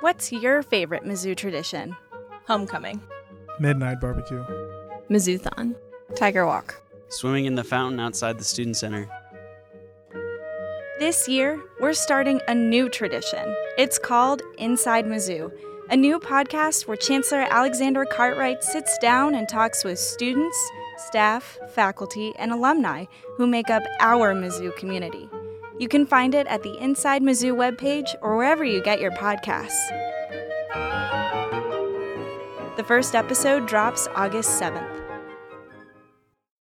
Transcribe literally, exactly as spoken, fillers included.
What's your favorite Mizzou tradition? Homecoming. Midnight barbecue. Mizzouthon. Tiger Walk. Swimming in the fountain outside the Student Center. This year, we're starting a new tradition. It's called Inside Mizzou, a new podcast where Chancellor Alexander Cartwright sits down and talks with students, staff, faculty, and alumni who make up our Mizzou community. You can find it at the Inside Mizzou webpage or wherever you get your podcasts. The first episode drops August seventh.